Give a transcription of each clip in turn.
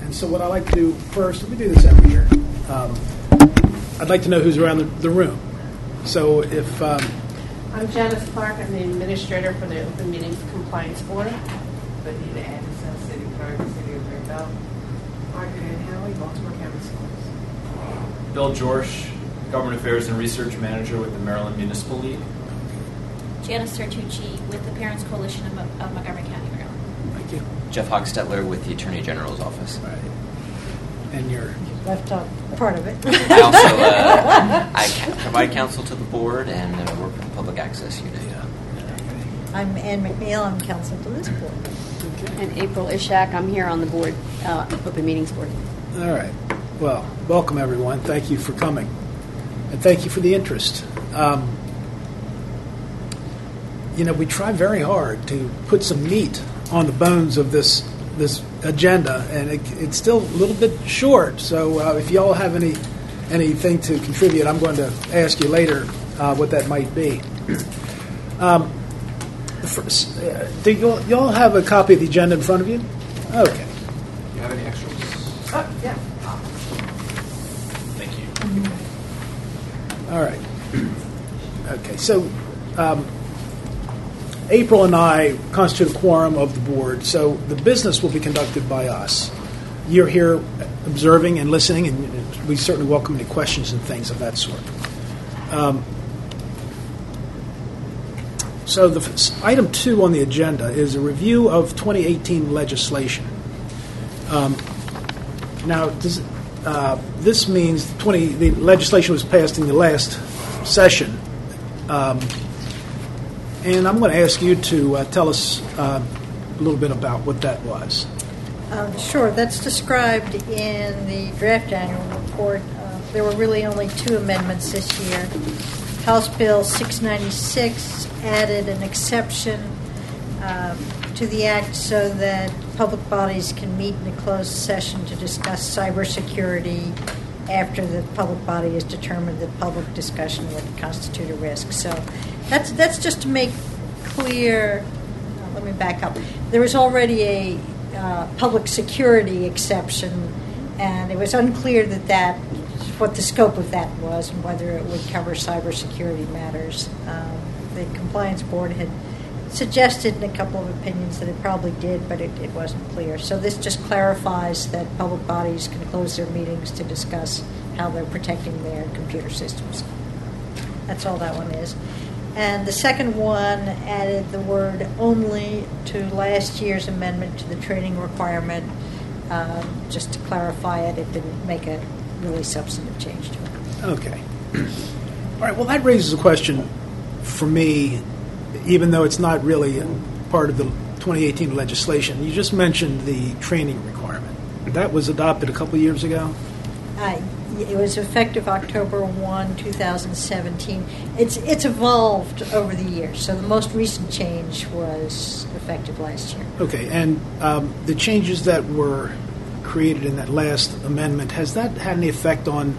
And so what I like to do first, we do this every year, I'd like to know who's around the room. So if... I'm Janice Clark. I'm the administrator for the Open Meetings Compliance Board. Benita Anderson, City Clerk, City of Greenbelt. Margaret Ann Haley, Baltimore County Schools. Bill George, Government Affairs and Research Manager with the Maryland Municipal League. Janice Sertucci with the Parents Coalition of Montgomery County, Maryland. Thank you. Jeff Hogstetler with the Attorney General's Office. Right. And you're... Left out part of it. I also I provide counsel to the board and work with the Public Access Unit. Yeah. I'm Ann McNeil. I'm counsel to this board. Okay. And April Ishak, I'm here on the board, Open Meetings Board. All right. Well, welcome, everyone. Thank you for coming. And thank you for the interest. We try very hard to put some meat on the bones of this agenda, and it's still a little bit short. So if y'all have anything to contribute, I'm going to ask you later what that might be. Do y'all have a copy of the agenda in front of you? Okay. Do you have any extras? Yeah. Thank you. All right. Okay. So April and I constitute a quorum of the board, so the business will be conducted by us. You're here observing and listening, and we certainly welcome any questions and things of that sort. So item 2 on the agenda is a review of 2018 legislation. Now, this means the legislation was passed in the last session. And I'm going to ask you to tell us a little bit about what that was. Sure. That's described in the draft annual report. There were really only 2 amendments this year. House Bill 696 added an exception to the act so that public bodies can meet in a closed session to discuss cybersecurity after the public body has determined that public discussion would constitute a risk. So that's just to make clear. Let me back up. There was already a public security exception, and it was unclear what the scope of that was and whether it would cover cybersecurity matters. The Compliance Board had suggested in a couple of opinions that it probably did, but it wasn't clear. So this just clarifies that public bodies can close their meetings to discuss how they're protecting their computer systems. That's all that one is. And the second one added the word only to last year's amendment to the training requirement, just to clarify it. It didn't make a really substantive change to it. Okay. All right. Well, that raises a question for me, even though it's not really part of the 2018 legislation. You just mentioned the training requirement. That was adopted a couple of years ago? It was effective October 1, 2017. It's evolved over the years. So the most recent change was effective last year. Okay. And the changes that were created in that last amendment, has that had any effect on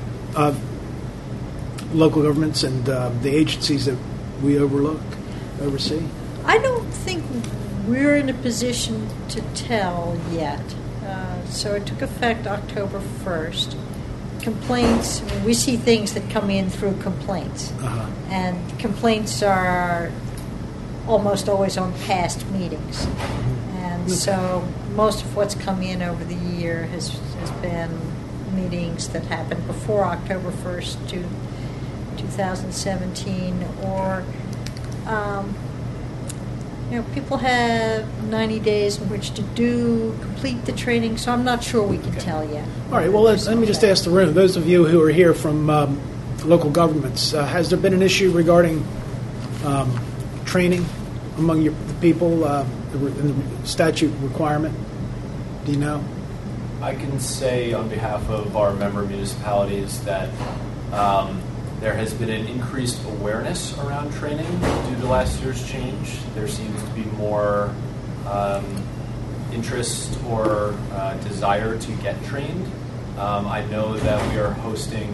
local governments and the agencies that we oversee? I don't think we're in a position to tell yet. So it took effect October 1st. Complaints, we see things that come in through complaints. Uh-huh. And complaints are almost always on past meetings. And so most of what's come in over the year has been meetings that happened before October 1st to 2017, or people have 90 days in which to complete the training, so I'm not sure we can tell yet. All right, well, let me just ask the room. Those of you who are here from local governments, has there been an issue regarding training among the people in the statute requirement? Do you know? I can say on behalf of our member municipalities that there has been an increased awareness around training due to last year's change. There seems to be more interest or desire to get trained. I know that we are hosting,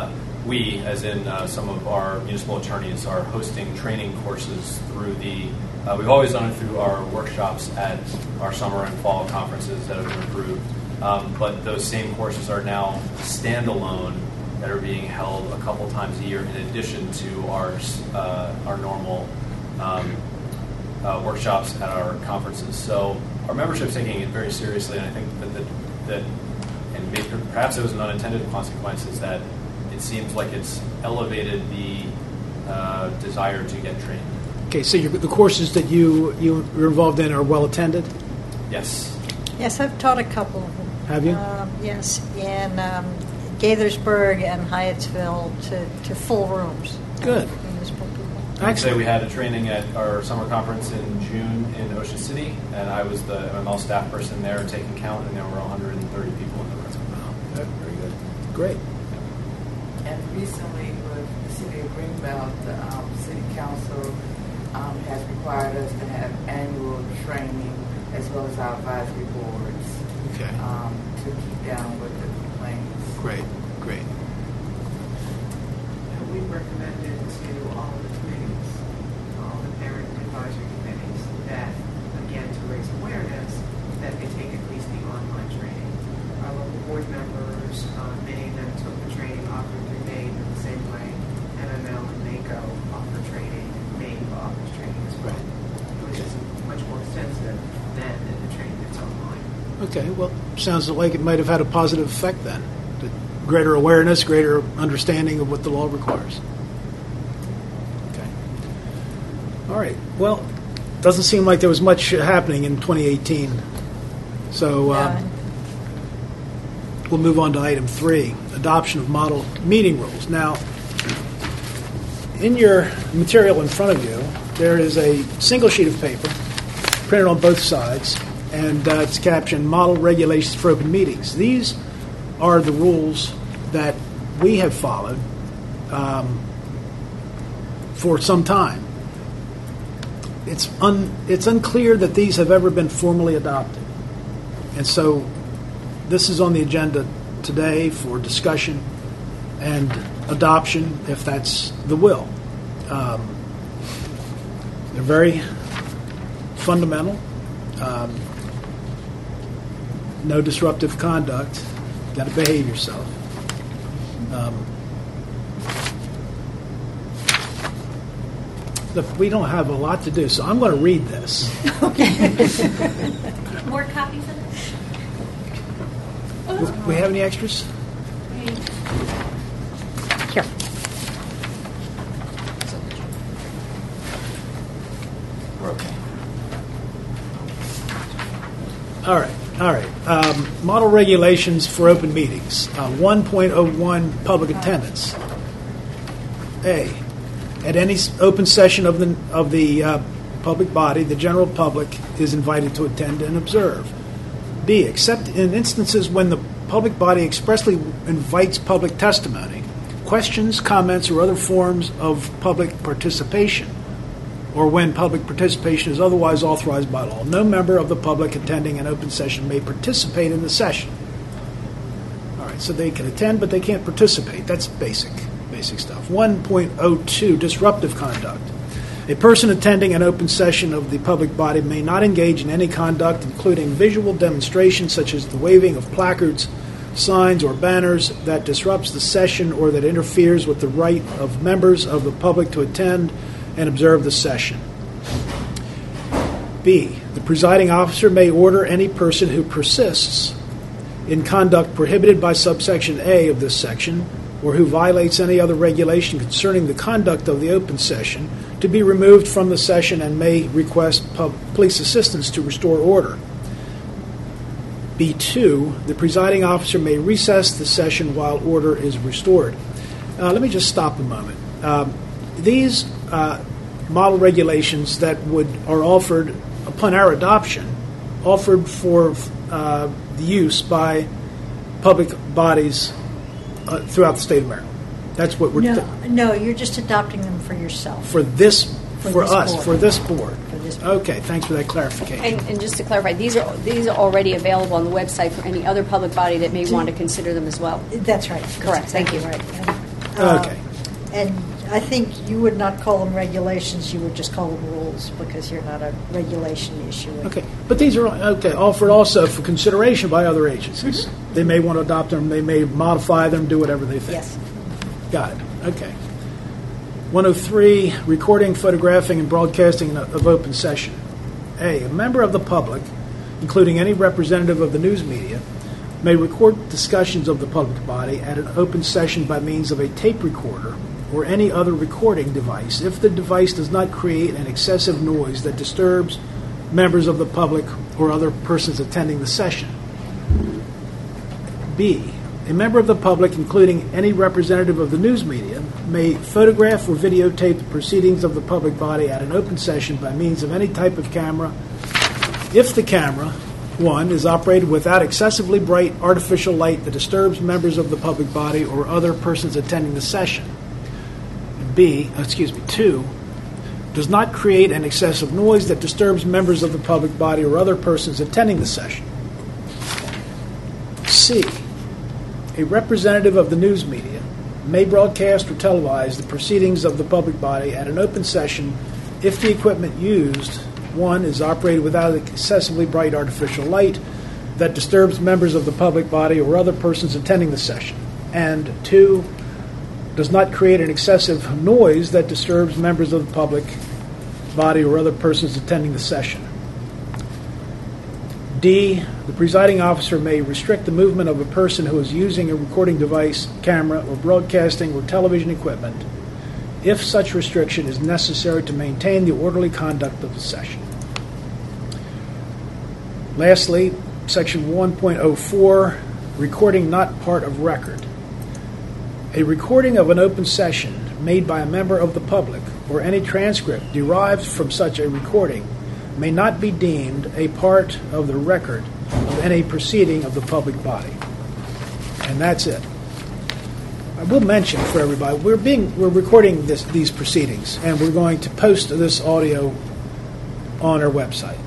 we, as in some of our municipal attorneys, are hosting training courses through the we've always done it through our workshops at our summer and fall conferences that have been approved. But those same courses are now standalone that are being held a couple times a year in addition to our normal workshops at our conferences. So our membership's taking it very seriously, and I think that and maybe, perhaps it was an unintended consequence, is that it seems like it's elevated the desire to get trained. Okay, so the courses that you're involved in are well attended? Yes. Yes, I've taught a couple of them. Have you? Yes, in Gaithersburg and Hyattsville to full rooms. Good. Municipal people. I'd say we had a training at our summer conference in June in Ocean City, and I was the MML staff person there taking count, and there were 130 people in the room. Wow, very good. Great. And recently, with the city of Greenbelt, the city council has required us to have annual training as well as our advisory boards Okay. to keep down with the complaints. Great. And we recommended to all the committees, all the parent advisory committees, that, again, to raise awareness, that they take at least the online training. Our local board members, many of them took the training offered through MAVE in the same way. MML and NACO offer training, MAVE offers training as well, which is much more extensive than the training that's online. Okay, well, sounds like it might have had a positive effect then. Greater awareness, greater understanding of what the law requires. Okay. All right. Well, doesn't seem like there was much happening in 2018. So we'll move on to item 3, adoption of model meeting rules. Now, in your material in front of you, there is a single sheet of paper printed on both sides, and it's captioned Model Regulations for Open Meetings. These are the rules that we have followed for some time. It's unclear that these have ever been formally adopted. And so this is on the agenda today for discussion and adoption, if that's the will. They're very fundamental. No disruptive conduct. Got to behave yourself. Look, we don't have a lot to do, so I'm going to read this. More copies of this? We have any extras? Here. We're okay. All right. Model regulations for open meetings. 1.01 public attendance. A. At any open session of the public body, the general public is invited to attend and observe. B. Except in instances when the public body expressly invites public testimony, questions, comments, or other forms of public participation, or when public participation is otherwise authorized by law, no member of the public attending an open session may participate in the session. All right, so they can attend, but they can't participate. That's basic stuff. 1.02, disruptive conduct. A person attending an open session of the public body may not engage in any conduct, including visual demonstrations such as the waving of placards, signs, or banners that disrupts the session or that interferes with the right of members of the public to attend and observe the session. B. The presiding officer may order any person who persists in conduct prohibited by subsection A of this section, or who violates any other regulation concerning the conduct of the open session, to be removed from the session and may request police assistance to restore order. B2, the presiding officer may recess the session while order is restored. Let me just stop a moment. These model regulations that are offered upon our adoption, offered for the use by public bodies throughout the state of Maryland. That's what we're No, you're just adopting them for yourself. for this For for this us board. for this board. For this board. Okay, thanks for that clarification. And just to clarify, these are already available on the website for any other public body that may want to consider them as well. That's right. Correct. Thank you. Right. Okay. And I think you would not call them regulations, you would just call them rules, because you're not a regulation issue. Okay, but these are, offered also for consideration by other agencies. They may want to adopt them, they may modify them, do whatever they think. Yes. Got it, okay. 103, recording, photographing, and broadcasting of open session. A member of the public, including any representative of the news media, may record discussions of the public body at an open session by means of a tape recorder or any other recording device if the device does not create an excessive noise that disturbs members of the public or other persons attending the session. B, a member of the public, including any representative of the news media, may photograph or videotape the proceedings of the public body at an open session by means of any type of camera if the camera, 1, is operated without excessively bright artificial light that disturbs members of the public body or other persons attending the session. 2, does not create an excessive noise that disturbs members of the public body or other persons attending the session. C, a representative of the news media may broadcast or televise the proceedings of the public body at an open session if the equipment used, 1, is operated without excessively bright artificial light that disturbs members of the public body or other persons attending the session, and 2, does not create an excessive noise that disturbs members of the public body or other persons attending the session. D, the presiding officer may restrict the movement of a person who is using a recording device, camera, or broadcasting or television equipment if such restriction is necessary to maintain the orderly conduct of the session. Lastly, Section 1.04, recording not part of record. A recording of an open session made by a member of the public or any transcript derived from such a recording may not be deemed a part of the record of any proceeding of the public body. And that's it. I will mention for everybody, we're recording these proceedings, and we're going to post this audio on our website.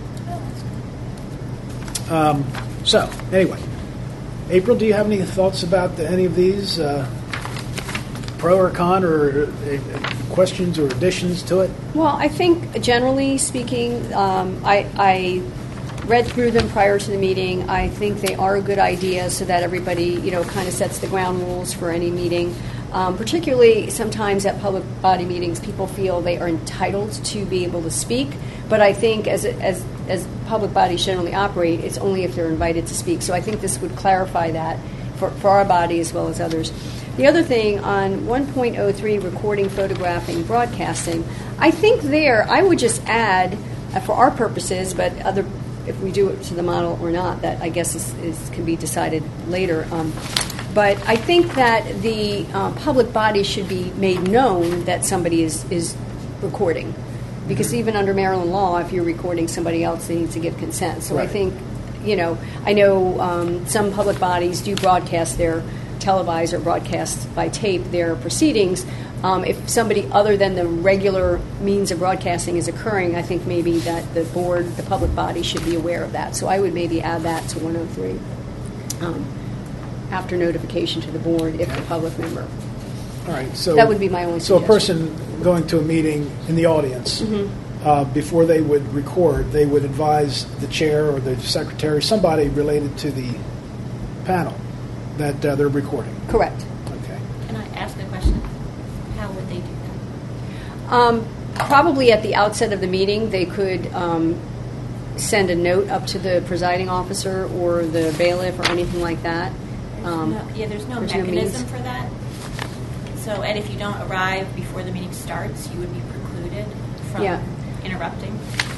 So, anyway, April, do you have any thoughts about any of these? Pro or con, or questions or additions to it? Well, I think generally speaking, I read through them prior to the meeting. I think they are a good idea so that everybody, kind of sets the ground rules for any meeting. Particularly sometimes at public body meetings, people feel they are entitled to be able to speak. But I think as public bodies generally operate, it's only if they're invited to speak. So I think this would clarify that for our body as well as others. The other thing on 1.03, recording, photographing, broadcasting, I think there I would just add, for our purposes, but if we do it to the model or not, that I guess can be decided later. But I think that the public body should be made known that somebody is recording. Because even under Maryland law, if you're recording somebody else, they need to give consent. So right. I think, I know some public bodies do televise or broadcast by tape their proceedings. If somebody other than the regular means of broadcasting is occurring, I think maybe that the board, the public body, should be aware of that. So I would maybe add that to 103 after notification to the board if the public member. All right. So that would be my only suggestion. So a person going to a meeting in the audience, before they would record, they would advise the chair or the secretary, somebody related to the panel, that they're recording. Correct. Okay. Can I ask a question? How would they do that? Probably at the outset of the meeting, they could send a note up to the presiding officer or the bailiff or anything like that. There's no mechanism for that. So, and if you don't arrive before the meeting starts, you would be precluded from interrupting.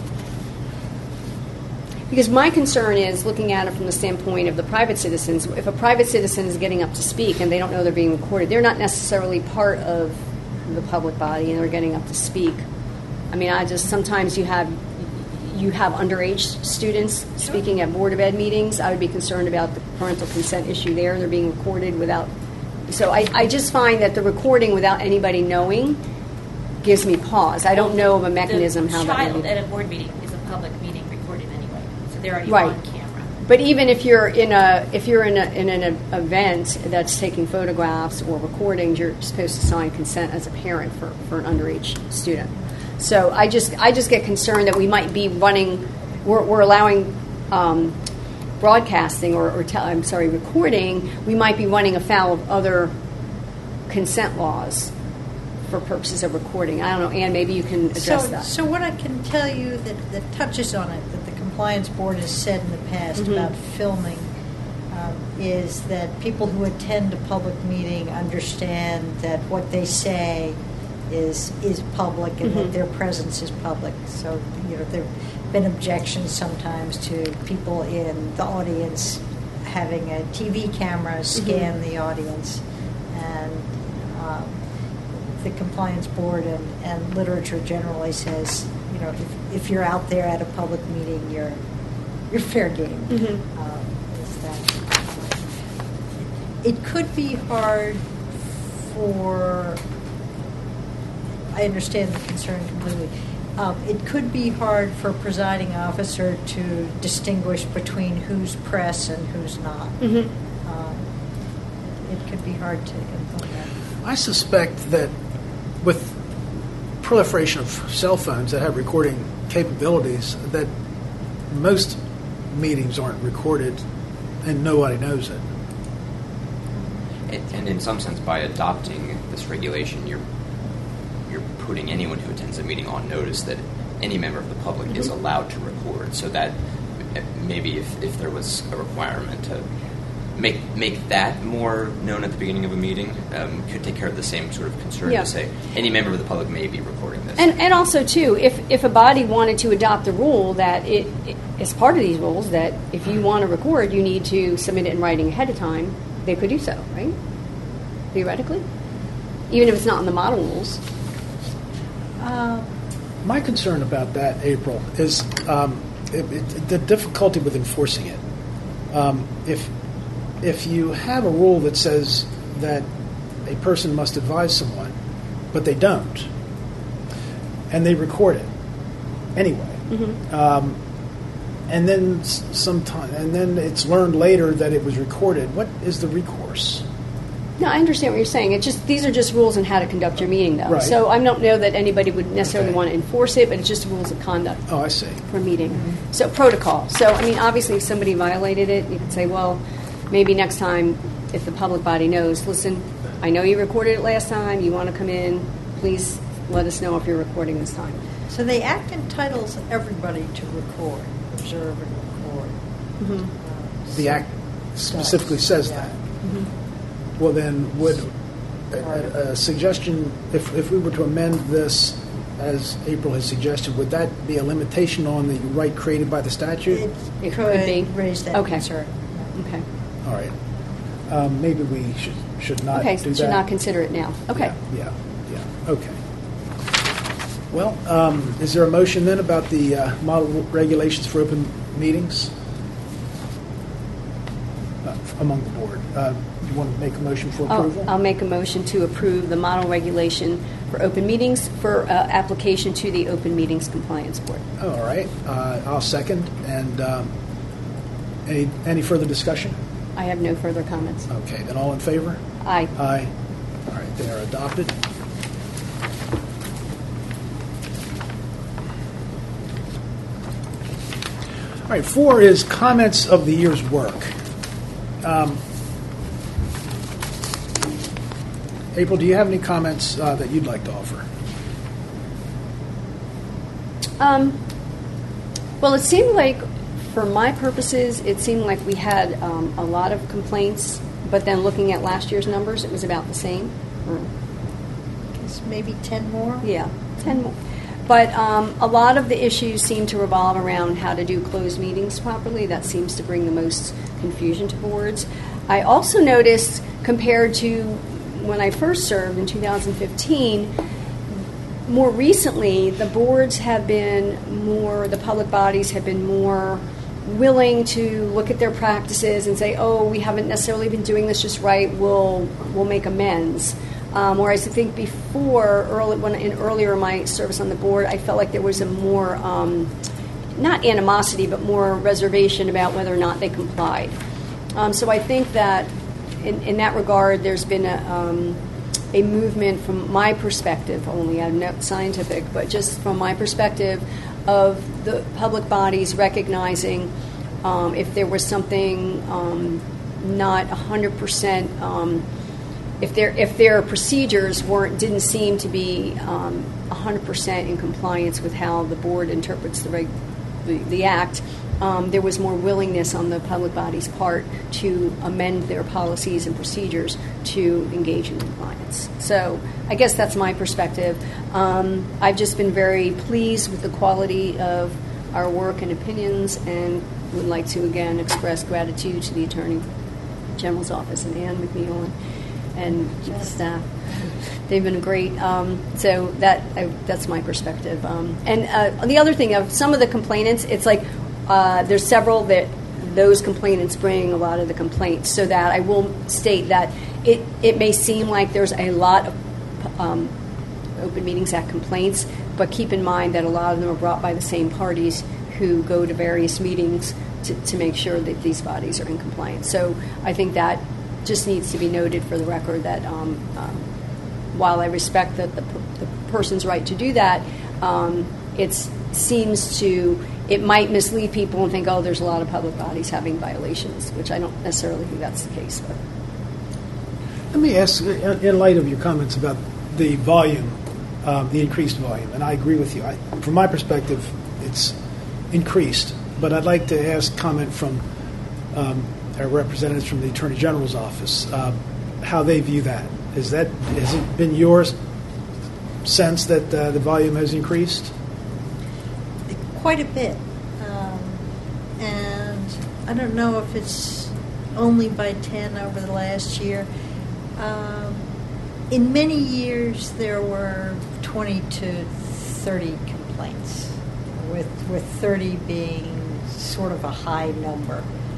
Because my concern is looking at it from the standpoint of the private citizens. If a private citizen is getting up to speak and they don't know they're being recorded, they're not necessarily part of the public body and they're getting up to speak. I mean, sometimes you have underage students speaking at Board of Ed meetings. I would be concerned about the parental consent issue there. They're being recorded without. So I just find that the recording without anybody knowing gives me pause. I don't know of a mechanism how that would be. The child at a board meeting is a public meeting recorded anyway, so they're already right. on camera. But even if you're in an event that's taking photographs or recordings, you're supposed to sign consent as a parent for an underage student. So I just get concerned that we might be running. We're allowing broadcasting recording. We might be running afoul of other consent laws for purposes of recording. I don't know, Anne, maybe you can address that. So what I can tell you that touches on it, that the Compliance Board has said in the past about filming, is that people who attend a public meeting understand that what they say is public and that their presence is public. So, there have been objections sometimes to people in the audience having a TV camera scan the audience, and the Compliance Board and literature generally says, if you're out there at a public meeting, you're fair game. Is that it could be hard for. I understand the concern completely. It could be hard for a presiding officer to distinguish between who's press and who's not. It could be hard to implement. I suspect that with proliferation of cell phones that have recording capabilities, that most meetings aren't recorded and nobody knows it. And in some sense, by adopting this regulation, you're putting anyone who attends a meeting on notice that any member of the public is allowed to record, so that maybe if there was a requirement to make that more known at the beginning of a meeting, could take care of the same sort of concern to say any member of the public may be recording this. And also, too, if a body wanted to adopt a rule that it is part of these rules that if you want to record, you need to submit it in writing ahead of time, they could do so, right? Theoretically? Even if it's not in the model rules. My concern about that, April, is the difficulty with enforcing it. If you have a rule that says that a person must advise someone, but they don't, and they record it anyway, and then and then it's learned later that it was recorded, what is the recourse? No, I understand what you're saying. It's just these are just rules on how to conduct your meeting, though. Right. So I don't know that anybody would necessarily want to enforce it, but it's just rules of conduct. Oh, I see. For a meeting. So protocol. So, I mean, obviously if somebody violated it, you could say, well, maybe next time if the public body knows, listen, I know you recorded it last time, you want to come in, please let us know if you're recording this time. So the Act entitles everybody to record, observe and record. The Act specifically says that. Well, then, would a suggestion, if we were to amend this, as April has suggested, would that be a limitation on the right created by the statute? It could be. Raise that concern. Okay. All right. Maybe we should not okay, do that. Should not consider it now. Okay. Yeah. Okay. Well, is there a motion then about the model regulations for open meetings among the board? You want to make a motion for approval? I'll make a motion to approve the model regulation for open meetings for application to the Open Meetings Compliance Board. Oh, all right. I'll second. And any further discussion? I have no further comments. Okay. Then all in favor? Aye. Aye. All right. They are adopted. All right. 4 is comments of the year's work. April, do you have any comments that you'd like to offer? Well, it seemed like, for my purposes, it seemed like we had a lot of complaints, but then looking at last year's numbers, it was about the same. It's maybe 10 more? Yeah, 10 more. But a lot of the issues seem to revolve around how to do closed meetings properly. That seems to bring the most confusion to boards. I also noticed, compared to when I first served in 2015, more recently, the boards have been more, the public bodies have been more willing to look at their practices and say, oh, we haven't necessarily been doing this just right, we'll make amends. Whereas I think before, earlier in my service on the board, I felt like there was a more not animosity, but more reservation about whether or not they complied. So I think that in that regard, there's been a movement from my perspective only, I'm not scientific, but just from my perspective of the public bodies recognizing if there was something not 100%, if their procedures didn't seem to be 100% in compliance with how the board interprets the act, there was more willingness on the public body's part to amend their policies and procedures to engage in compliance. So I guess that's my perspective. I've just been very pleased with the quality of our work and opinions, and would like to again express gratitude to the Attorney General's office and Ann McNeil and the staff. They've been great. So that's my perspective. And the other thing of some of the complainants, it's like there's several that those complainants bring a lot of the complaints. So that I will state that it may seem like there's a lot of Open Meetings Act complaints, but keep in mind that a lot of them are brought by the same parties who go to various meetings to make sure that these bodies are in compliance. So I think that just needs to be noted for the record that while I respect the person's right to do that, it might mislead people and think, oh, there's a lot of public bodies having violations, which I don't necessarily think that's the case. But let me ask, in light of your comments about the volume, the increased volume, and I agree with you. From my perspective, it's increased, but I'd like to ask comment from our representatives from the Attorney General's office, how they view that. Has it been your sense that the volume has increased? Quite a bit. And I don't know if it's only by 10 over the last year. In many years, there were 20 to 30 complaints, with 30 being sort of a high number.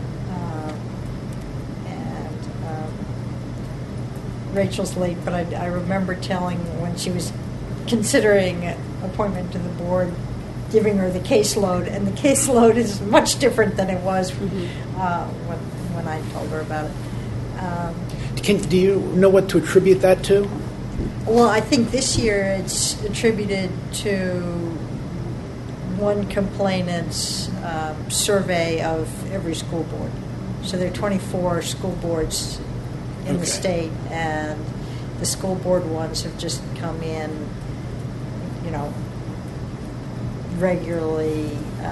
Rachel's late, but I remember telling when she was considering appointment to the board, giving her the caseload, and the caseload is much different than it was when I told her about it. Do you know what to attribute that to? Well, I think this year it's attributed to one complainant's survey of every school board. So there are 24 school boards in the state, and the school board ones have just come in, regularly.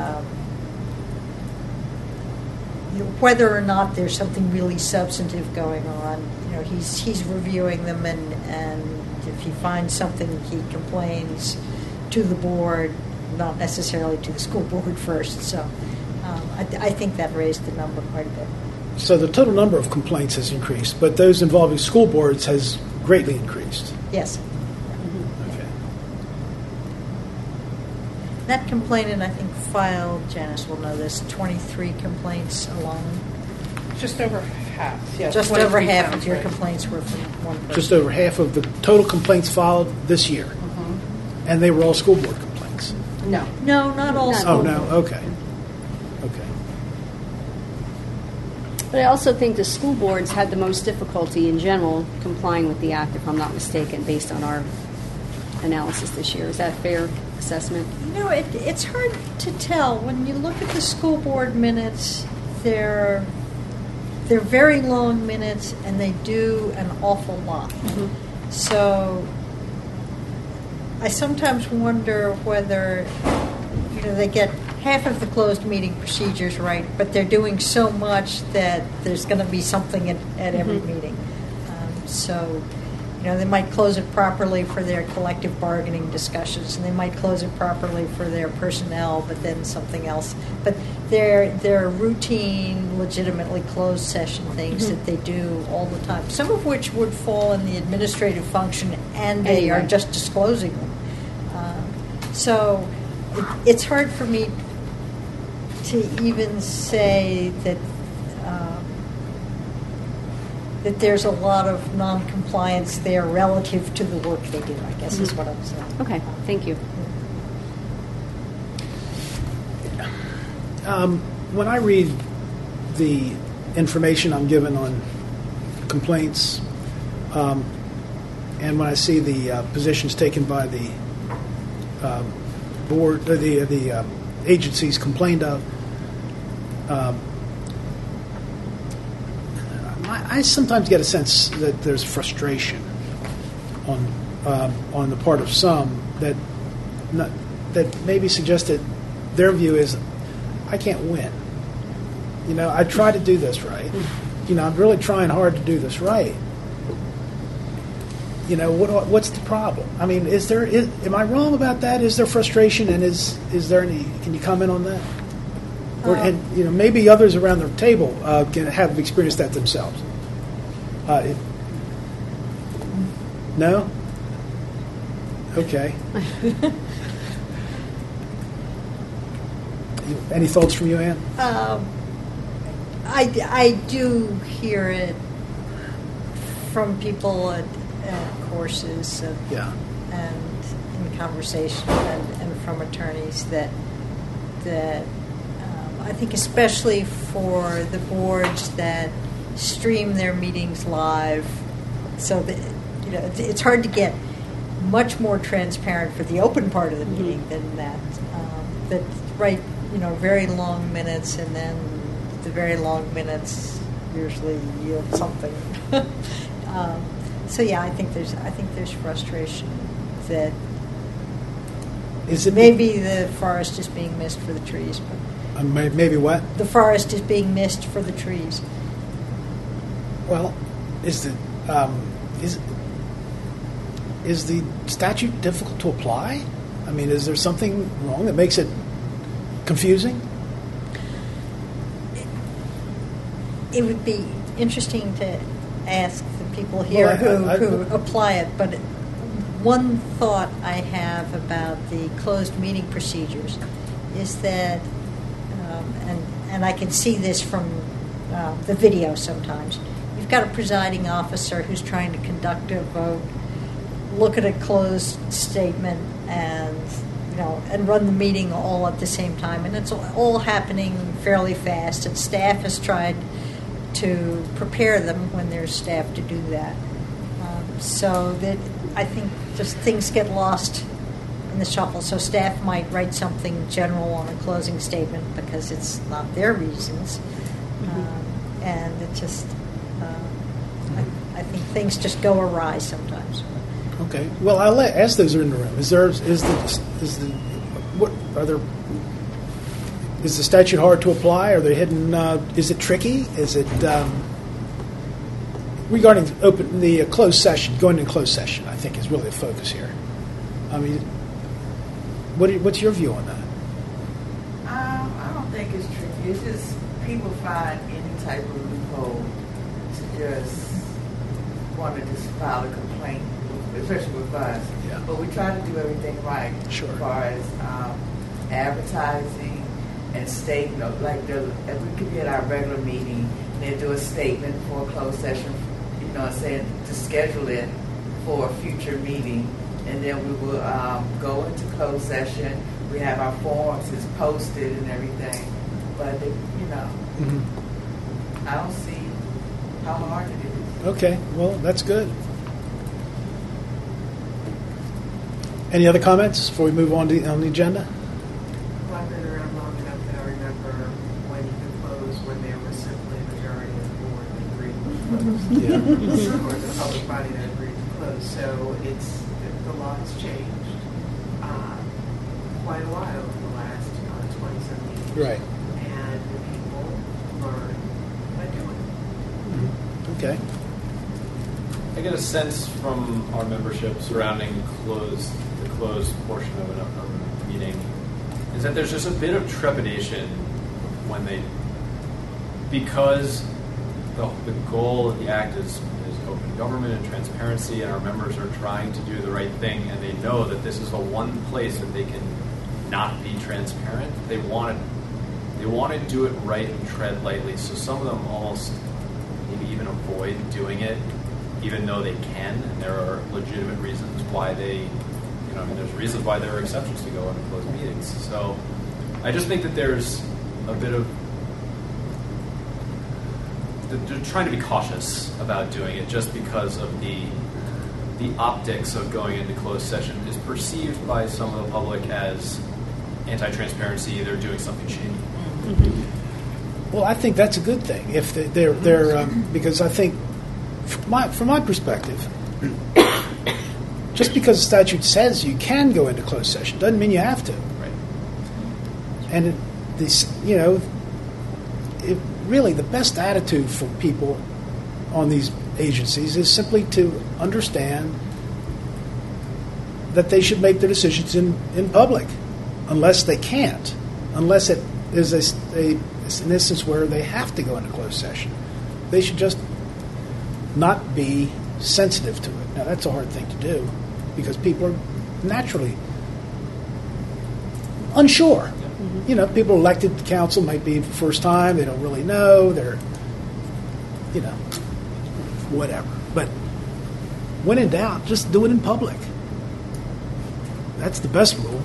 Whether or not there's something really substantive going on, he's reviewing them, and if he finds something, he complains to the board, not necessarily to the school board first. So I think that raised the number quite a bit. So the total number of complaints has increased, but those involving school boards has greatly increased. Yes. Okay. That complainant, I think, filed, Janice will know this, 23 complaints alone. Just over half. Yeah, Just over 23 half sounds of your right. complaints were from one person. Just over half of the total complaints filed this year. And they were all school board complaints. No. No, not all Not school Oh, no, board. okay. Okay. But I also think the school boards had the most difficulty in general complying with the act, if I'm not mistaken, based on our analysis this year. Is that a fair assessment? It's hard to tell. When you look at the school board minutes, they're very long minutes, and they do an awful lot. So I sometimes wonder whether they get half of the closed meeting procedures right, but they're doing so much that there's going to be something at every meeting. So they might close it properly for their collective bargaining discussions, and they might close it properly for their personnel, but then something else. But they're routine, legitimately closed session things that they do all the time, some of which would fall in the administrative function, and they are just disclosing them. So it's hard for me to even say that that there's a lot of non-compliance there relative to the work they do, I guess is what I'm saying. Okay, thank you. When I read the information I'm given on complaints, and when I see the positions taken by the board, or the agencies complained of, I sometimes get a sense that there's frustration on the part of some that maybe suggest that their view is, I can't win. I try to do this right. I'm really trying hard to do this right. What's the problem? I mean, am I wrong about that? Is there frustration, and is there any? Can you comment on that? And maybe others around the table can have experienced that themselves. No? Okay. Any thoughts from you, Ann? I do hear it from people at courses and in conversation and from attorneys that I think especially for the boards that stream their meetings live, so that it's hard to get much more transparent for the open part of the meeting than that. That write very long minutes, and then the very long minutes usually yield something. So yeah, I think there's frustration that maybe the forest is being missed for the trees, but maybe what? The forest is being missed for the trees. Well, is the statute difficult to apply? I mean, is there something wrong that makes it confusing? It would be interesting to ask the people here who apply it, but one thought I have about the closed meeting procedures is that, and I can see this from the video sometimes, you've got a presiding officer who's trying to conduct a vote, look at a closed statement, and run the meeting all at the same time, and it's all happening fairly fast, and staff has tried to prepare them when there's staff to do that. So that I think just things get lost in the shuffle. So staff might write something general on a closing statement because it's not their reasons. And it just, I think things just go awry sometimes. Okay. Well, I'll ask those who are in the room. Is the statute hard to apply? Are there hidden? Is it tricky? Is it regarding the closed session? Going into closed session, I think, is really the focus here. I mean, what's your view on that? I don't think it's tricky. It's just people find any type of loophole to just want to just file a complaint, especially with us. Yeah. But we try to do everything right. Sure. As far as advertising and stating, like if we could be at our regular meeting and they do a statement for a closed session, saying to schedule it for a future meeting, and then we will go into closed session. We have our forms, it's posted and everything, but I don't see how hard it is. Okay, well, that's good. Any other comments before we move on to the agenda? Well, I've been around long enough that I remember when you could close when there was simply a majority of the board that agreed to close. Or the public body that agreed to close. So the law has changed quite a while in the last 20-some years. Right. And the people learn by doing it. Okay. I get a sense from our membership surrounding the closed portion of a meeting is that there's just a bit of trepidation because the goal of the act is open government and transparency, and our members are trying to do the right thing, and they know that this is the one place that they can not be transparent. They want to do it right and tread lightly. So some of them almost maybe even avoid doing it, even though they can, and there are legitimate reasons why there's reasons why there are exceptions to go into closed meetings. So I just think that there's a bit of they're trying to be cautious about doing it just because of the optics of going into closed session is perceived by some of the public as anti-transparency. They're doing something shady. Well, I think that's a good thing if they're because I think from my perspective, just because the statute says you can go into closed session doesn't mean you have to. Right. And really the best attitude for people on these agencies is simply to understand that they should make their decisions in public, unless they can't, unless it is an instance where they have to go into closed session. They should just not be sensitive to it. Now, that's a hard thing to do because people are naturally unsure. Mm-hmm. People elected to council might be for the first time. They don't really know. They're, whatever. But when in doubt, just do it in public. That's the best rule.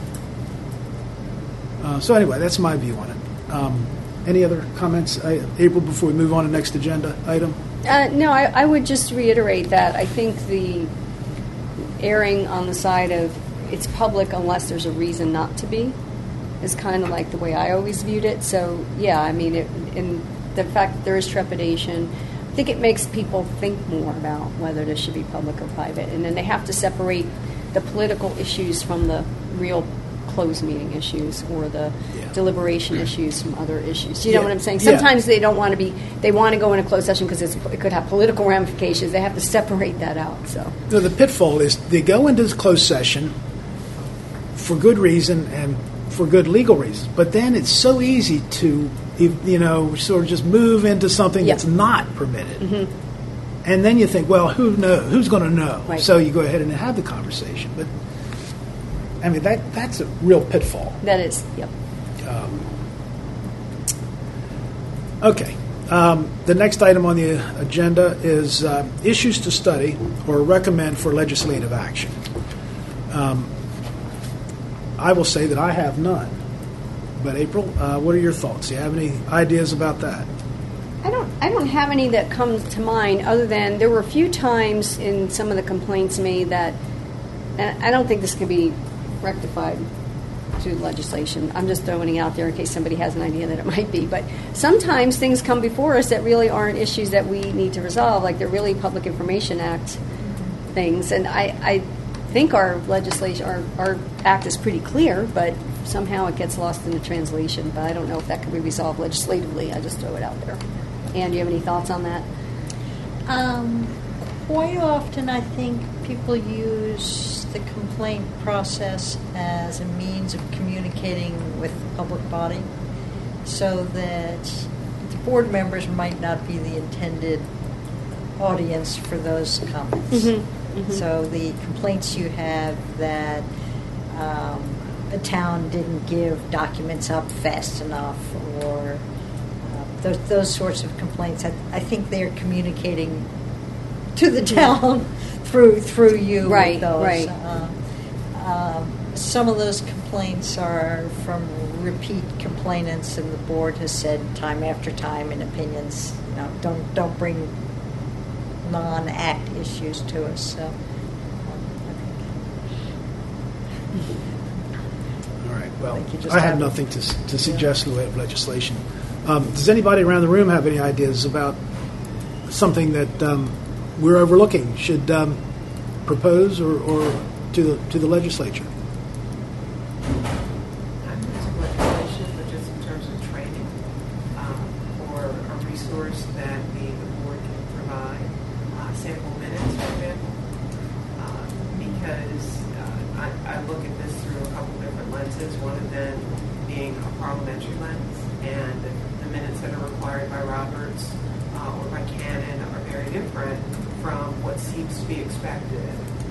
So anyway, that's my view on it. Any other comments, April, before we move on to the next agenda item? No, I would just reiterate that I think the erring on the side of it's public unless there's a reason not to be is kind of like the way I always viewed it. So, yeah, I mean, in the fact that there is trepidation, I think it makes people think more about whether this should be public or private. And then they have to separate the political issues from the real closed meeting issues or the deliberation issues from other issues. You know what I'm saying? Sometimes they don't want to be, they want to go in a closed session because it could have political ramifications. They have to separate that out. So the pitfall is they go into this closed session for good reason and for good legal reasons, but then it's so easy to, sort of just move into something that's not permitted. Mm-hmm. And then you think, well, who knows? Who's going to know? Right. So you go ahead and have the conversation. But I mean, that's a real pitfall. That is, yep. Okay. The next item on the agenda is issues to study or recommend for legislative action. I will say that I have none. But April, what are your thoughts? Do you have any ideas about that? I don't have any that come to mind other than there were a few times in some of the complaints made that, and I don't think this can be rectified through legislation. I'm just throwing it out there in case somebody has an idea that it might be. But sometimes things come before us that really aren't issues that we need to resolve, like they're really Public Information Act things. And I think our legislation, our act is pretty clear, but somehow it gets lost in the translation. But I don't know if that can be resolved legislatively. I just throw it out there. Ann, do you have any thoughts on that? Quite often, I think people use the complaint process as a means of communicating with the public body, so that the board members might not be the intended audience for those comments. Mm-hmm. Mm-hmm. So the complaints you have that the town didn't give documents up fast enough, or those sorts of complaints, I think they're communicating to the town through you. Right, with those. right. Some of those complaints are from repeat complainants, and the board has said time after time in opinions, don't bring non-act issues to us. So, all right. Well, I have nothing to suggest in the way of legislation. Does anybody around the room have any ideas about something that we're overlooking, should propose or to the legislature? Not in terms of legislation, but just in terms of training or a resource that the board can provide, sample minutes, for example, because I look at this through a couple different lenses, one of them being a parliamentary lens, and the minutes that are required by Roberts or by canon are very different from what seems to be expected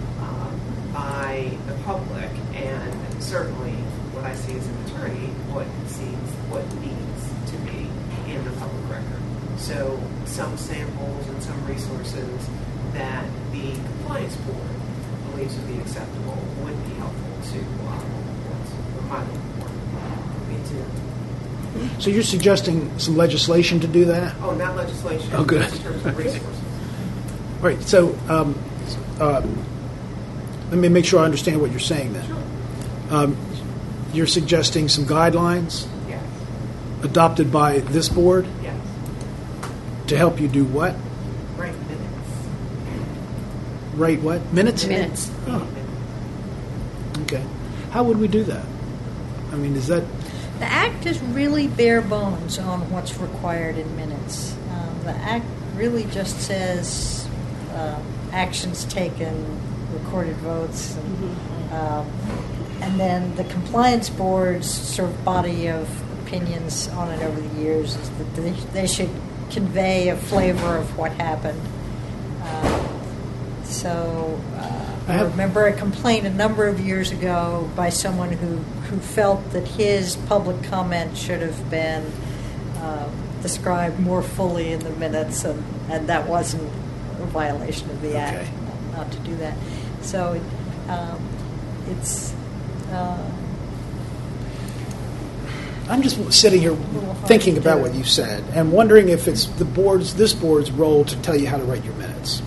by the public, and certainly what I see as an attorney, what needs to be in the public record. So some samples and some resources that the compliance board believes would be acceptable would be helpful to boards, or my board. Me too. So you're suggesting some legislation to do that? Oh, not legislation. Oh, good. In terms of resources. Right. So let me make sure I understand what you're saying then. Sure. You're suggesting some guidelines Yes. adopted by this board Yes. to help you do what? Right minutes. Write what? Minutes? Minutes. Oh, okay. How would we do that? I mean, is that... The Act is really bare bones on what's required in minutes. The Act really just says actions taken, recorded votes, and then the compliance board's sort of body of opinions on it over the years is that they should convey a flavor of what happened. I remember a complaint a number of years ago by someone who felt that his public comment should have been described more fully in the minutes, and that wasn't a violation of the Act not to do that. So it's... I'm just sitting here thinking about what you said and wondering if it's this board's role to tell you how to write your minutes.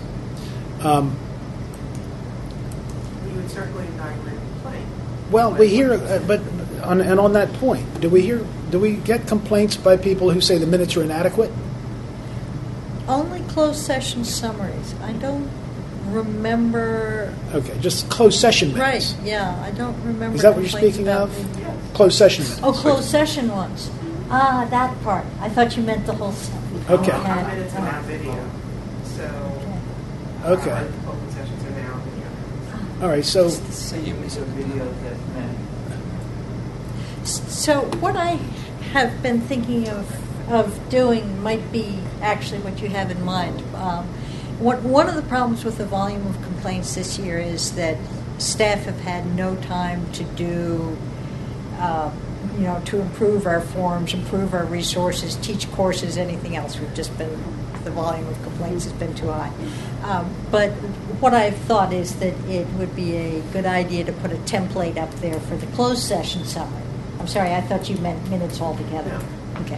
We would certainly evaluate a complaint. Well, we hear, on that point, do we get complaints by people who say the minutes are inadequate? Only closed session summaries. I don't remember... Okay, just closed session minutes. Right, yeah, I don't remember... Is that what you're complaints speaking about of? Yes. Closed session minutes. Oh, closed session ones. Ah, that part. I thought you meant the whole stuff. Okay. Our minutes are now video. So Okay. our open sessions are now video. All right, so... So what I have been thinking of doing might be actually what you have in mind. One of the problems with the volume of complaints this year is that staff have had no time to do, to improve our forms, improve our resources, teach courses, anything else. The volume of complaints has been too high. But what I've thought is that it would be a good idea to put a template up there for the closed session summary. I'm sorry, I thought you meant minutes altogether. No. Okay.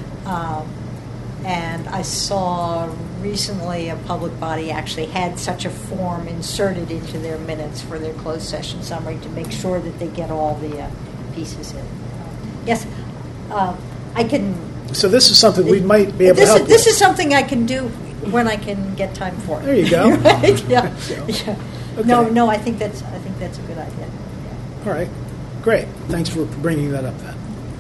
And I saw recently a public body actually had such a form inserted into their minutes for their closed session summary to make sure that they get all the pieces in. Yes, I can... So this is something we might be able to help with. This is something I can do when I can get time for it. There you go. Right? Yeah. So, Yeah. okay. No, I think that's a good idea. All right, great. Thanks for bringing that up then.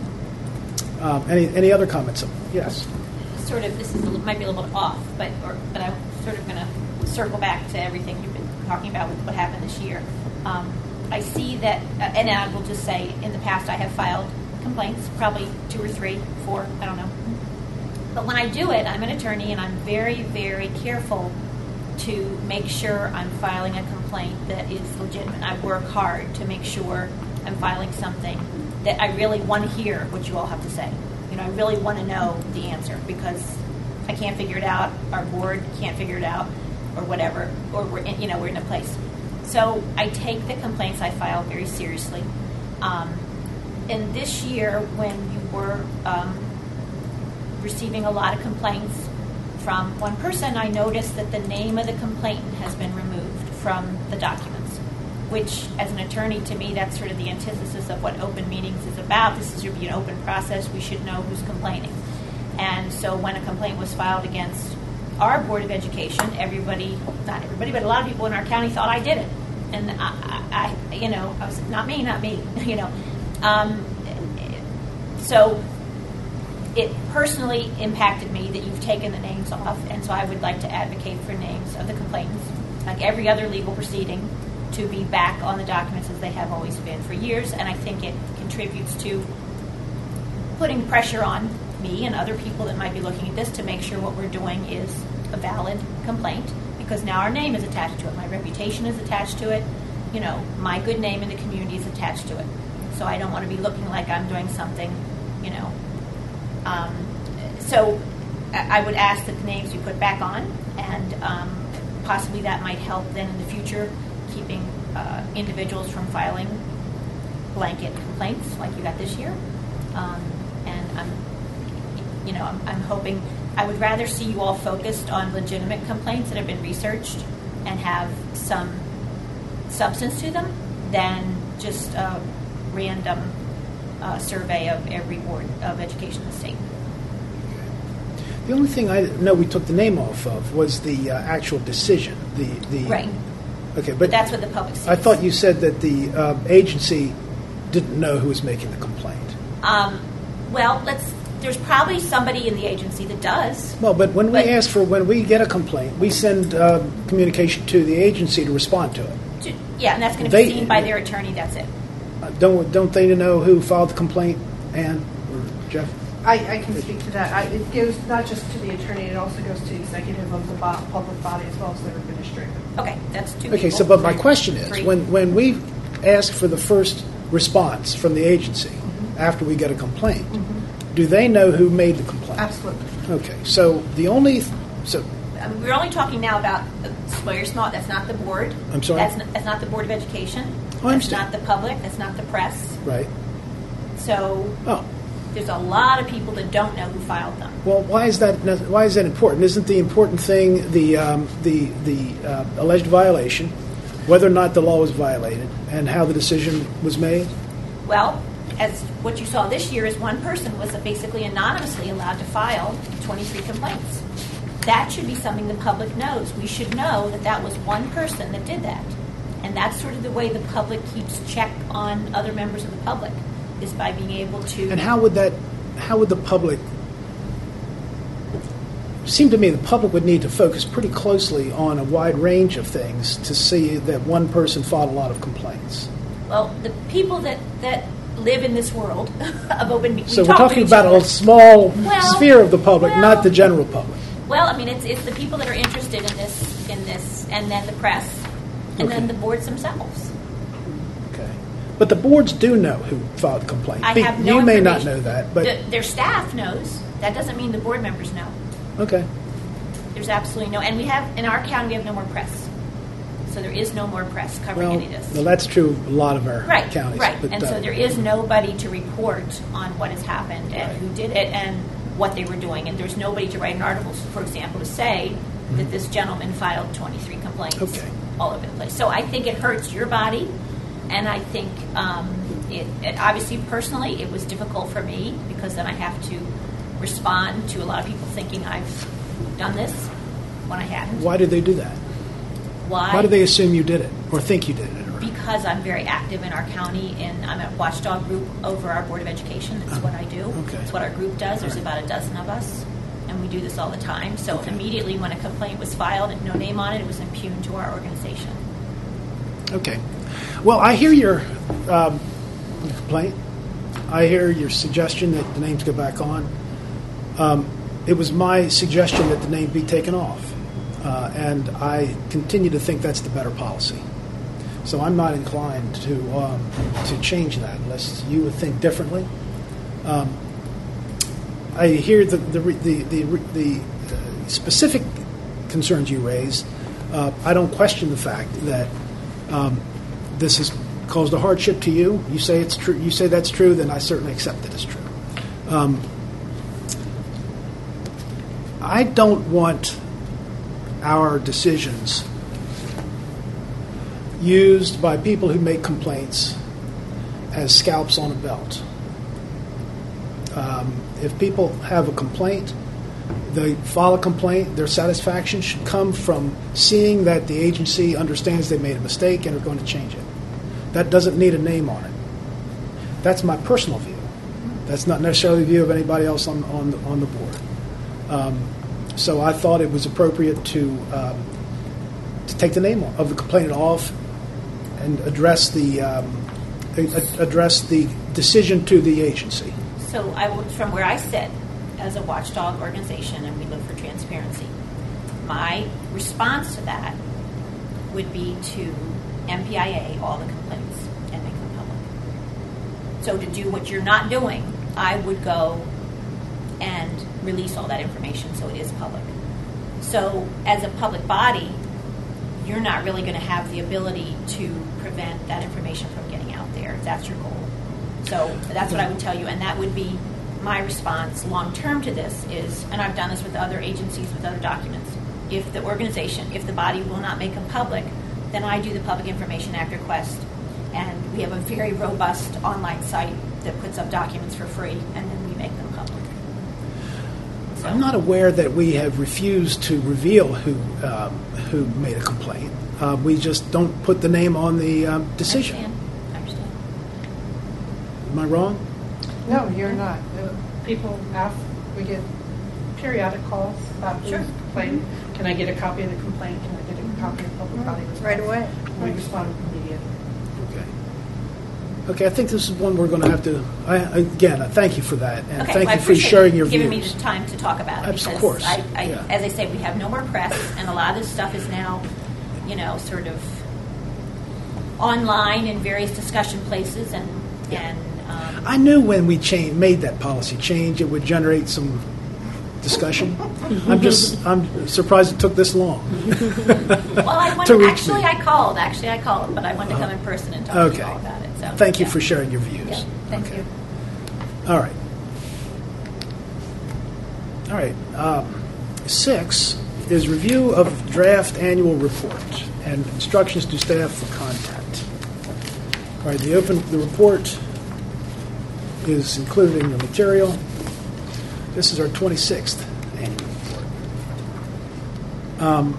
Any other comments? Yes. Sort of, might be a little bit off, but I'm sort of going to circle back to everything you've been talking about with what happened this year. I see that, and I will just say, in the past I have filed complaints, probably 2 or 3, 4, I don't know. But when I do it, I'm an attorney, and I'm very, very careful to make sure I'm filing a complaint that is legitimate. I work hard to make sure I'm filing something that I really want to hear what you all have to say. I really want to know the answer because I can't figure it out, our board can't figure it out, or whatever, or we're in a place. So I take the complaints I file very seriously. And this year, when you were receiving a lot of complaints from one person, I noticed that the name of the complainant has been removed from the documents, which, as an attorney, to me, that's sort of the antithesis of what open meetings is about. This should be an open process. We should know who's complaining. And so when a complaint was filed against our Board of Education, not everybody, but a lot of people in our county thought I did it. And I was, not me. So it personally impacted me that you've taken the names off, and so I would like to advocate for names of the complainants, like every other legal proceeding, to be back on the documents as they have always been for years, and I think it contributes to putting pressure on me and other people that might be looking at this to make sure what we're doing is a valid complaint, because now our name is attached to it, my reputation is attached to it, my good name in the community is attached to it. So I don't want to be looking like I'm doing something, So I would ask that the names be put back on, and possibly that might help then in the future, keeping individuals from filing blanket complaints like you got this year. And I'm I'm hoping, I would rather see you all focused on legitimate complaints that have been researched and have some substance to them than just a random survey of every board of education in the state. The only thing I know we took the name off of was the actual decision. The Right. Okay, But but that's what the public sees. I thought you said that the agency didn't know who was making the complaint. Well, there's probably somebody in the agency that does. Well, but when But- when we get a complaint, we send communication to the agency to respond to it. Yeah, and that's going to They- be seen by their attorney, that's it. Don't they know who filed the complaint, Ann or Jeff? I can speak to that. It goes not just to the attorney, it also goes to the executive of the public body as well as their administrator. Okay, that's two Okay, people. so but my question is, Three. when we ask for the first response from the agency after we get a complaint, do they know who made the complaint? Absolutely. Okay, so so We're only talking now about Sawyer Small. That's not the board. I'm sorry? That's not the Board of Education. Oh, I That's understand. not the public. That's not the press. right. So Oh, there's a lot of people that don't know who filed them. well, why is that important? Isn't the important thing the alleged violation, whether or not the law was violated, and how the decision was made? Well, as what you saw this year is one person was basically anonymously allowed to file 23 complaints. That should be something the public knows. We should know that that was one person that did that. And that's sort of the way the public keeps check on other members of the public, is by being able to... And how would the public, seem to me the public would need to focus pretty closely on a wide range of things to see that one person filed a lot of complaints. Well, the people that live in this world of open meetings... So we're talking about a small Well, sphere of the public, well- not the general public. Well, I mean, it's the people that are interested in this, and then the press, and then Okay. the boards themselves. Okay. But the boards do know who filed the complaint. I have no You may not information. know that, but Their staff knows. That doesn't mean the board members know. okay. There's absolutely no, and we have, in our county, we have no more press. So there is no more press covering Well, any of this. well, that's true of a lot of our Right, counties. right. but, And so there is nobody to report on what has happened and Right. who did it and what they were doing. And there's nobody to write an article, for example, to say that this gentleman filed 23 complaints Mm-hmm. Okay. all over the place. So I think it hurts your body, and I think it obviously, personally, it was difficult for me because then I have to respond to a lot of people thinking I've done this when I hadn't. Why did they do that? Why do they assume you did it or think you did it? Or, Because I'm very active in our county, and I'm a watchdog group over our Board of Education. That's what I do. Okay. That's what our group does. There's All right. about a dozen of us, and we do this all the time. So immediately when a complaint was filed and no name on it, it was impugned to our organization. Okay. Well, I hear your complaint. I hear your suggestion that the names go back on. It was my suggestion that the name be taken off, and I continue to think that's the better policy. So I'm not inclined to change that unless you would think differently. I hear the specific concerns you raise. I don't question the fact that this has caused a hardship to you. You say it's true. You say that's true. Then I certainly accept it as true. I don't want our decisions used by people who make complaints as scalps on a belt. If people have a complaint, they file a complaint, their satisfaction should come from seeing that the agency understands they made a mistake and are going to change it. That doesn't need a name on it. That's my personal view. That's not necessarily the view of anybody else on the board. So I thought it was appropriate to take the name of the complainant off and address the decision to the agency. So from where I sit as a watchdog organization, and we look for transparency, my response to that would be to MPIA all the complaints and make them public. So to do what you're not doing, I would go and release all that information so it is public. So as a public body, you're not really going to have the ability to prevent that information from getting out there if that's your goal. So that's what I would tell you, and that would be my response long-term to this is, and I've done this with other agencies, with other documents, if the organization, if the body will not make them public, then I do the Public Information Act request. And we have a very robust online site that puts up documents for free, and then we make them public. So, I'm not aware that we have refused to reveal who made a complaint. We just don't put the name on the decision. I understand. Am I wrong? No, you're not. People ask, we get periodic calls about who's Sure. complaining. Can I get a copy of the complaint? Can I get a copy of the public body response? Right away. We respond immediately. Okay, I think this is one we're going to have to, I thank you for that, and Okay, thank well, I you for appreciate sharing your giving views. me the time to talk about it. Of Because course, yeah. As I say, we have no more press, and a lot of this stuff is now, sort of online in various discussion places, and I knew when we made that policy change, it would generate some discussion. I'm surprised it took this long. well, I to wanted, reach me. I called, but I wanted to come in person and talk to you all about it. So Thank you yeah. for sharing your views. Yeah, thank you. All right. All right. 6 is review of draft annual report and instructions to staff for content. All right. The report is included in the material. This is our 26th annual report.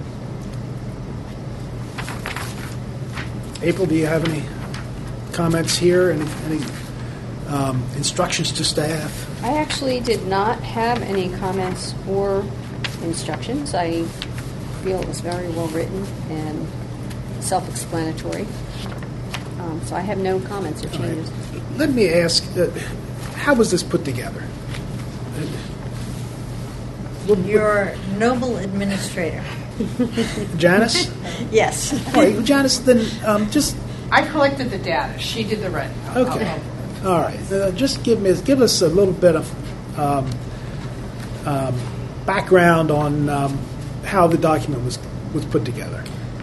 April, do you have any comments here? Any instructions to staff? I actually did not have any comments or instructions. I feel it was very well written and self-explanatory. So I have no comments or changes. Right. Let me ask, how was this put together? Your noble administrator. Janice? Yes. All right, Janice, then just... I collected the data. She did the writing. Okay. All right. Just give us a little bit of background on how the document was put together.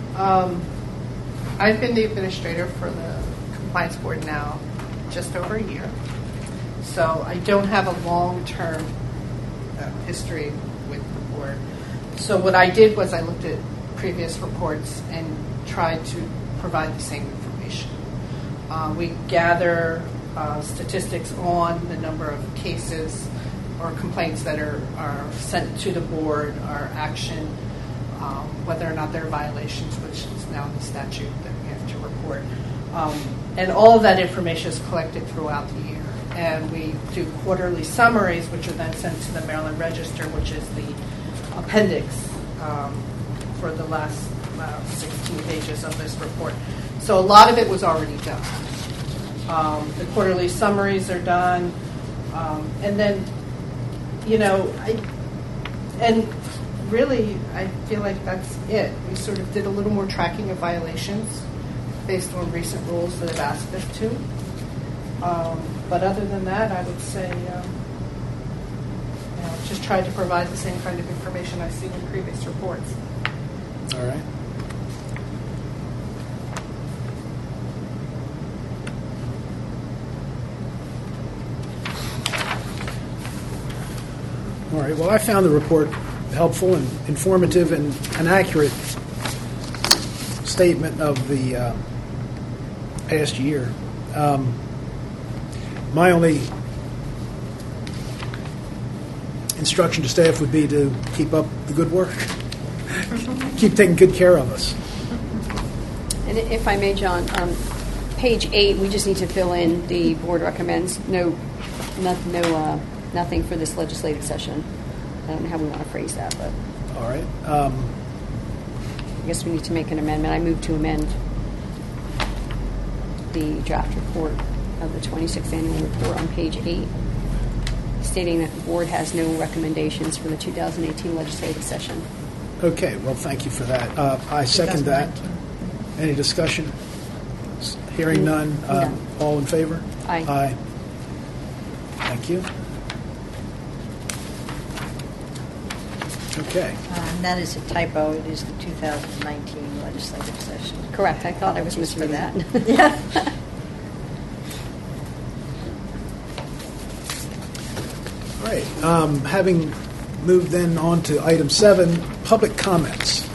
I've been the administrator for the compliance board now just over a year. So I don't have a long-term history with the board. So what I did was I looked at previous reports and tried to provide the same information. We gather statistics on the number of cases or complaints that are sent to the board, our action, whether or not there are violations, which is now the statute that we have to report. And all of that information is collected throughout the year. And we do quarterly summaries, which are then sent to the Maryland Register, which is the appendix for the last 16 pages of this report. So a lot of it was already done. The quarterly summaries are done. And then, really, I feel like that's it. We sort of did a little more tracking of violations based on recent rules that have asked us to. But other than that, I would say, just tried to provide the same kind of information I've seen in previous reports. All right. All right. Well, I found the report helpful and informative and an accurate statement of the past year. My only instruction to staff would be to keep up the good work, keep taking good care of us. And if I may, John, page 8, we just need to fill in the board recommends. Nothing for this legislative session. I don't know how we want to phrase that, but All right. I guess we need to make an amendment. I move to amend the draft report of the 26th annual report on page 8, stating that the board has no recommendations for the 2018 legislative session. Okay. Well, thank you for that. I second that. Any discussion? Hearing none. None. All in favor? Aye. Aye. Thank you. Okay. And that is a typo. It is the 2019 legislative session. Correct. I thought I was Apologies for misreading that. Yeah. right. Having moved then on to item 7, public comments.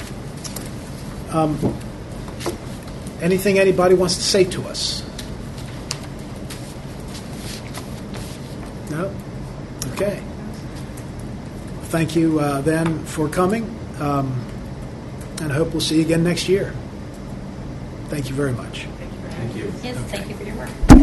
Anything anybody wants to say to us? No? Okay. Thank you then for coming, and I hope we'll see you again next year. Thank you very much. Thank you. Yes, thank you for your work.